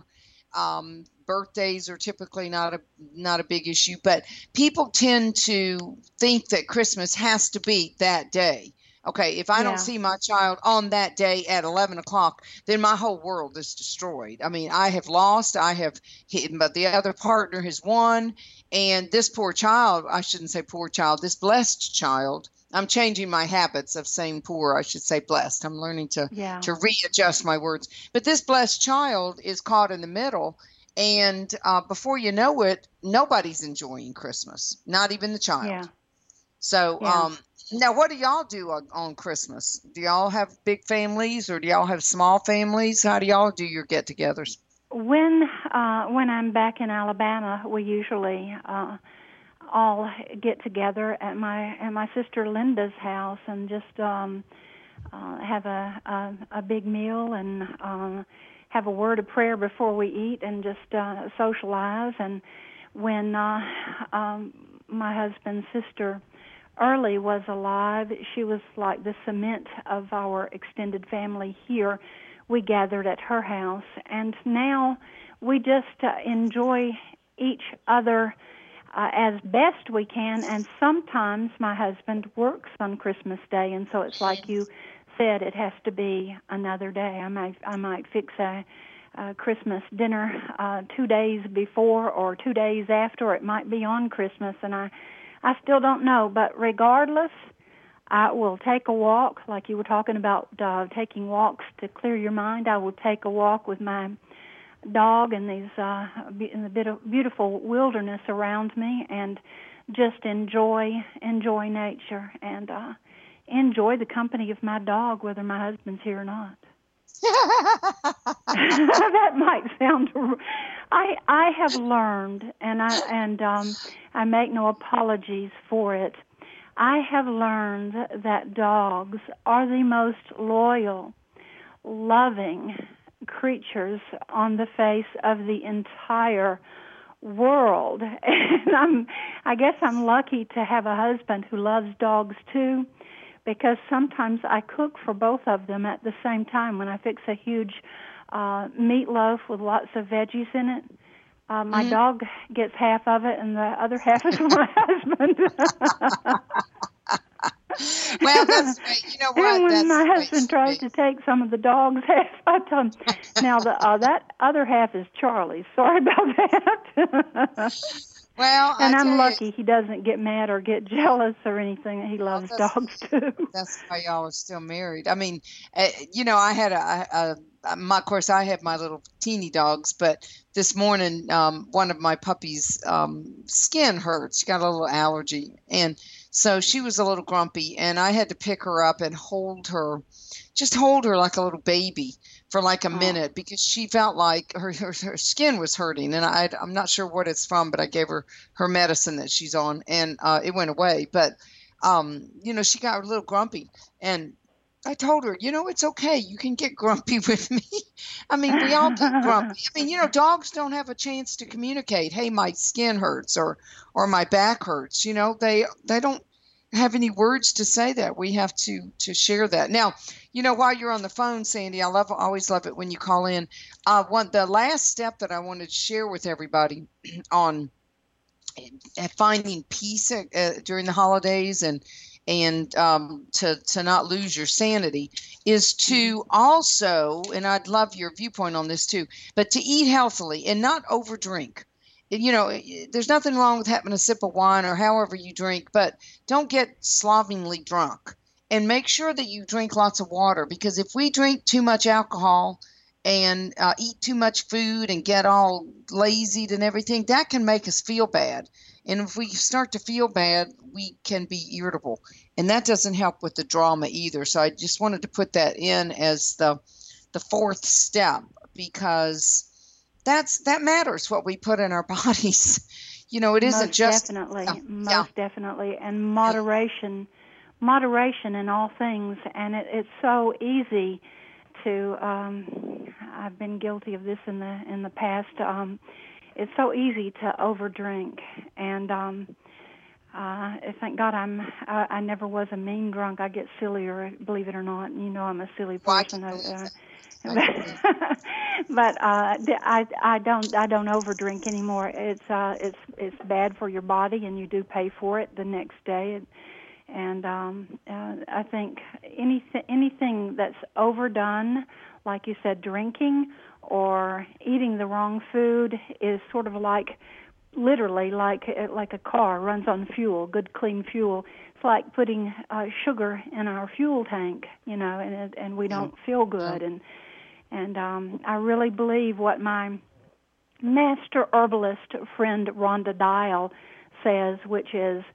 Um, birthdays are typically not a not a big issue, but people tend to think that Christmas has to be that day. Okay, if I don't Yeah. see my child on that day at eleven o'clock, then my whole world is destroyed. I mean, I have lost, I have hit, but the other partner has won. And this poor child, I shouldn't say poor child, this blessed child, I'm changing my habits of saying poor, I should say blessed. I'm learning to, Yeah. to readjust my words. But this blessed child is caught in the middle. And uh, before you know it, nobody's enjoying Christmas, not even the child. Yeah. So, Yeah. um, Now, what do y'all do on, on Christmas? Do y'all have big families or do y'all have small families? How do y'all do your get-togethers? When uh, when I'm back in Alabama, we usually uh, all get together at my at my sister Linda's house and just um, uh, have a, a a big meal and um, have a word of prayer before we eat and just uh, socialize. And when uh, um, my husband's sister Early was alive, she was like the cement of our extended family here. We gathered at her house, and now we just uh, enjoy each other uh, as best we can. And sometimes my husband works on Christmas Day, and so it's like you said, it has to be another day. I might I might fix a, a Christmas dinner uh, two days before or two days after. Or it might be on Christmas, and I. I still don't know, but regardless, I will take a walk, like you were talking about uh, taking walks to clear your mind. I will take a walk with my dog in these uh, in the bit of beautiful wilderness around me, and just enjoy enjoy nature and uh, enjoy the company of my dog, whether my husband's here or not. That might sound. I I have learned, and I and um, I make no apologies for it. I have learned that dogs are the most loyal, loving creatures on the face of the entire world, and I'm. I guess I'm lucky to have a husband who loves dogs too, because sometimes I cook for both of them at the same time. When I fix a huge uh, meatloaf with lots of veggies in it, uh, my mm-hmm. dog gets half of it, and the other half is for my husband. Well, that's right. You know what? And when that's my husband tries to take some of the dog's half, I tell him, now the, uh, that other half is Charlie's. Sorry about that. Well, and I I'm lucky you, he doesn't get mad or get jealous or anything. He loves well, dogs too. That's why y'all are still married. I mean, uh, you know, I had a, a, my, of course, I have my little teeny dogs, but this morning, um, one of my puppies' um, skin hurt. She got a little allergy, and so she was a little grumpy, and I had to pick her up and hold her, just hold her like a little baby for like a oh. minute, because she felt like her, her her skin was hurting, and I I'm not sure what it's from, but I gave her her medicine that she's on, and uh, it went away. But um, you know, she got a little grumpy, and I told her, you know, it's okay. You can get grumpy with me. I mean, we all get grumpy. I mean, you know, dogs don't have a chance to communicate. Hey, my skin hurts, or or my back hurts. You know, they they don't have any words to say that. We have to to share that. Now, you know, while you're on the phone, Sandy, I love always love it when you call in. Uh, one the last step that I wanted to share with everybody on finding peace uh, during the holidays and and um, to to not lose your sanity is to also, and I'd love your viewpoint on this too, but to eat healthily and not overdrink. You know, there's nothing wrong with having a sip of wine or however you drink, but don't get slovenly drunk, and make sure that you drink lots of water, because if we drink too much alcohol and uh, eat too much food and get all lazy and everything, that can make us feel bad. And if we start to feel bad, we can be irritable, and that doesn't help with the drama either. So I just wanted to put that in as the the fourth step, because that's that matters, what we put in our bodies. You know, it isn't most just definitely, uh, most yeah. definitely, and moderation, moderation in all things. And it, it's so easy to. Um, I've been guilty of this in the in the past. Um, it's so easy to overdrink, and um, uh, thank God I'm. I, I never was a mean drunk. I get sillier, believe it or not. You know, I'm a silly person. Well, I uh, but uh, I I don't I don't overdrink anymore. It's uh it's it's bad for your body, and you do pay for it the next day. And um, uh, I think anything anything that's overdone, like you said, drinking or eating the wrong food, is sort of like literally like like a car runs on fuel, good clean fuel. It's like putting uh, sugar in our fuel tank, you know, and it, and we don't feel good. And And um, I really believe what my master herbalist friend Rhonda Dial says, which is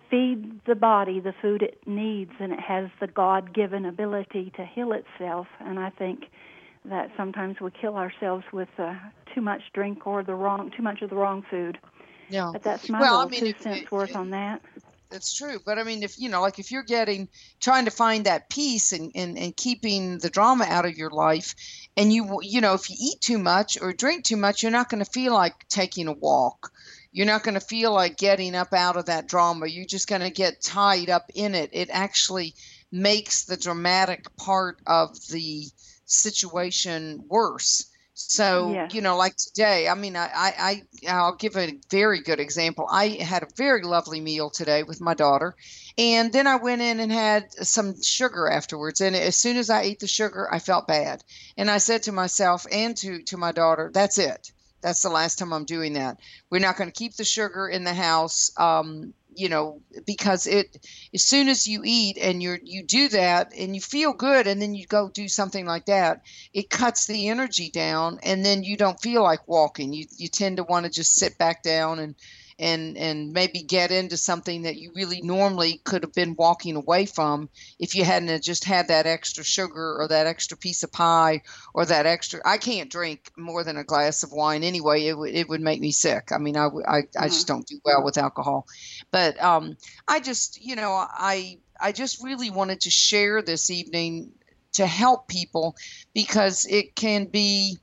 feed the body the food it needs, and it has the God-given ability to heal itself. And I think that sometimes we kill ourselves with uh, too much drink or the wrong, too much of the wrong food. Yeah. But that's my Well, I little mean, two if, cents if, worth on that. It's true. But I mean, if, you know, like if you're getting, trying to find that peace and, and, and keeping the drama out of your life, and you, you know, if you eat too much or drink too much, you're not going to feel like taking a walk. You're not going to feel like getting up out of that drama. You're just going to get tied up in it. It actually makes the dramatic part of the situation worse. So, Yes. you know, like today, I mean, I, I, I, I'll give a very good example. I had a very lovely meal today with my daughter, and then I went in and had some sugar afterwards. And as soon as I ate the sugar, I felt bad. And I said to myself and to, to my daughter, that's it. That's the last time I'm doing that. We're not going to keep the sugar in the house. Um, you know, because it, as soon as you eat and you're, you do that and you feel good, and then you go do something like that, it cuts the energy down, and then you don't feel like walking. You, you tend to want to just sit back down and, and, and maybe get into something that you really normally could have been walking away from if you hadn't have just had that extra sugar or that extra piece of pie or that extra. I can't drink more than a glass of wine anyway. It would, it would make me sick. I mean, I, I, I Uh-huh. just don't do well with alcohol. But um, I just, you know, I I just really wanted to share this evening to help people, because it can be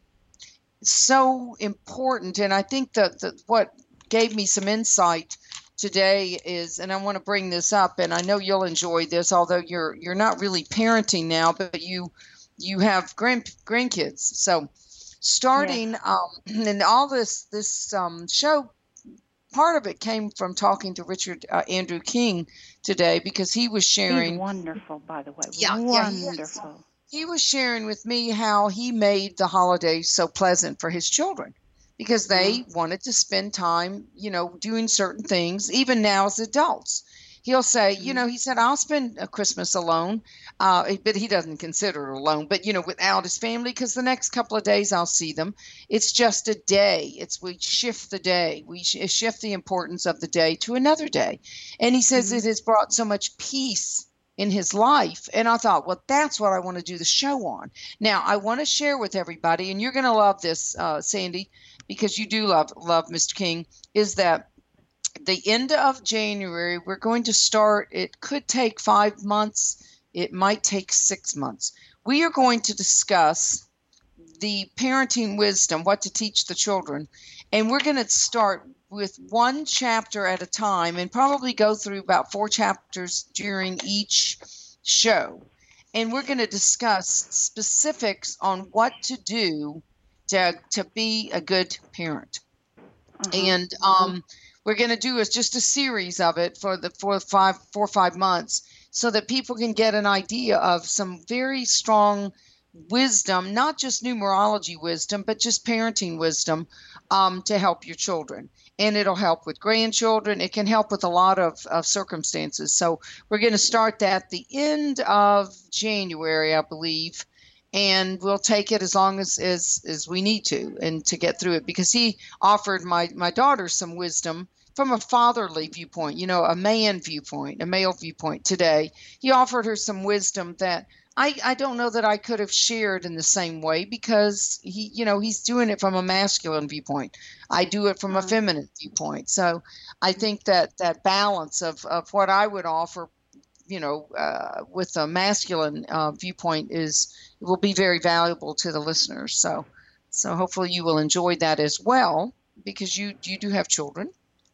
so important. And I think that, that what gave me some insight today is, and I want to bring this up, and I know you'll enjoy this, although you're you're not really parenting now, but you you have grand grandkids. So starting Yes. um, and all this this um, show. Part of it came from talking to Richard uh, Andrew King today, because he was sharing. He's wonderful, by the way. Yeah, yeah, he is. Wonderful. He was sharing with me how he made the holidays so pleasant for his children, because they Uh-huh. wanted to spend time, you know, doing certain things, even now as adults. He'll say, you Mm-hmm. know, he said, I'll spend a Christmas alone, uh, but he doesn't consider it alone, but, you know, without his family, because the next couple of days I'll see them. It's just a day. It's, we shift the day. We sh- shift the importance of the day to another day. And he says Mm-hmm. it has brought so much peace in his life. And I thought, well, that's what I want to do the show on. Now, I want to share with everybody, and you're going to love this, uh, Sandy, because you do love, love Mister King, is that the end of January, we're going to start. It could take five months. It might take six months. We are going to discuss the parenting wisdom, what to teach the children. And we're going to start with one chapter at a time, and probably go through about four chapters during each show. And we're going to discuss specifics on what to do to, to be a good parent. Uh-huh. And um, we're going to do is just a series of it for the four, five, four or five months, so that people can get an idea of some very strong wisdom, not just numerology wisdom, but just parenting wisdom, um, to help your children. And it'll help with grandchildren. It can help with a lot of, of circumstances. So we're going to start that the end of January, I believe. And we'll take it as long as, as, as we need to, and to get through it, because he offered my, my daughter some wisdom from a fatherly viewpoint, you know, a man viewpoint, a male viewpoint today. He offered her some wisdom that I, I don't know that I could have shared in the same way, because he, you know, he's doing it from a masculine viewpoint. I do it from a Uh-huh. feminine viewpoint. So I think that that balance of, of what I would offer, you know, uh, with a masculine uh, viewpoint is, will be very valuable to the listeners. So, so hopefully you will enjoy that as well, because you, you do have children.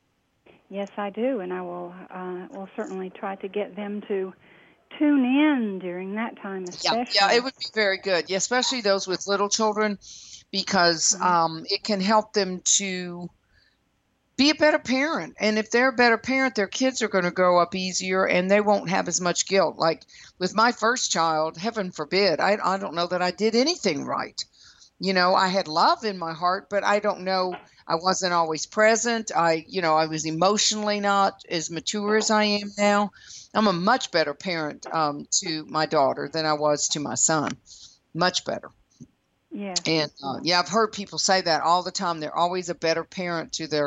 Yes, I do, and I will uh, will certainly try to get them to tune in during that time, Yeah, especially. yeah, it would be very good, yeah, especially those with little children, because Mhm. um, it can help them to be a better parent. And if they're a better parent, their kids are going to grow up easier, and they won't have as much guilt. Like with my first child, heaven forbid, I, I don't know that I did anything right. You know, I had love in my heart, but I don't know, I wasn't always present. I, you know, I was emotionally not as mature as I am now. I'm a much better parent um, to my daughter than I was to my son. Much better. Yes. And uh, yeah, I've heard people say that all the time. They're always a better parent to their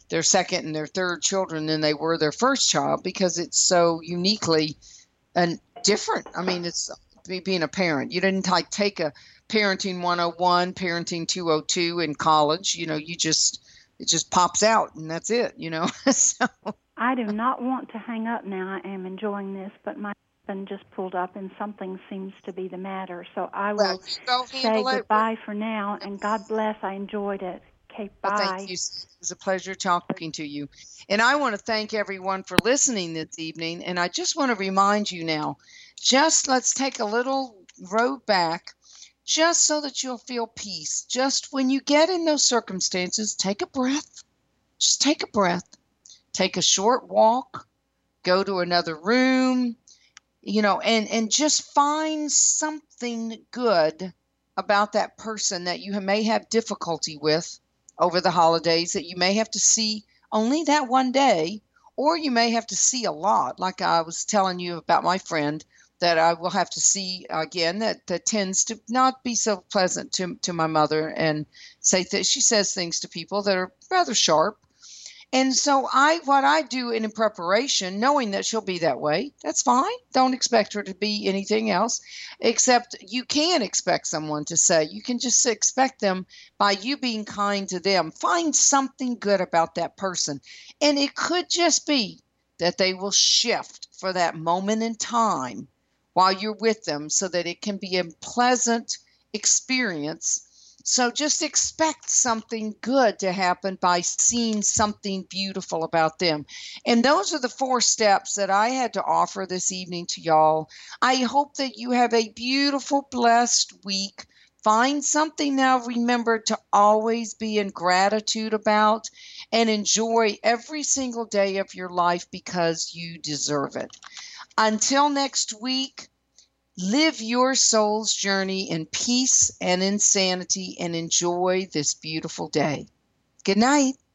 their second and their third children than they were their first child, because it's so uniquely and different. I mean, it's being a parent. You didn't like take a parenting one oh one, parenting two oh two in college. You know, you just, it just pops out and that's it, you know. So I do not want to hang up now. I am enjoying this, but my husband just pulled up and something seems to be the matter. So I will well, say goodbye for now, and God bless. I enjoyed it. Okay, bye. Well, thank you. It was a pleasure talking to you. And I want to thank everyone for listening this evening. And I just want to remind you now, just let's take a little road back, just so that you'll feel peace. Just when you get in those circumstances, take a breath. Just take a breath. Take a short walk. Go to another room. You know, and, and just find something good about that person that you may have difficulty with over the holidays, that you may have to see only that one day, or you may have to see a lot. Like I was telling you about my friend that I will have to see again, that, that tends to not be so pleasant to, to my mother, and say that she says things to people that are rather sharp. And so I, what I do in preparation, knowing that she'll be that way, that's fine. Don't expect her to be anything else, except you can expect someone to say, you can just expect them by you being kind to them. Find something good about that person. And it could just be that they will shift for that moment in time while you're with them, so that it can be a pleasant experience. So just expect something good to happen by seeing something beautiful about them. And those are the four steps that I had to offer this evening to y'all. I hope that you have a beautiful, blessed week. Find something now, remember, to always be in gratitude about, and enjoy every single day of your life, because you deserve it. Until next week, live your soul's journey in peace and in sanity, and enjoy this beautiful day. Good night.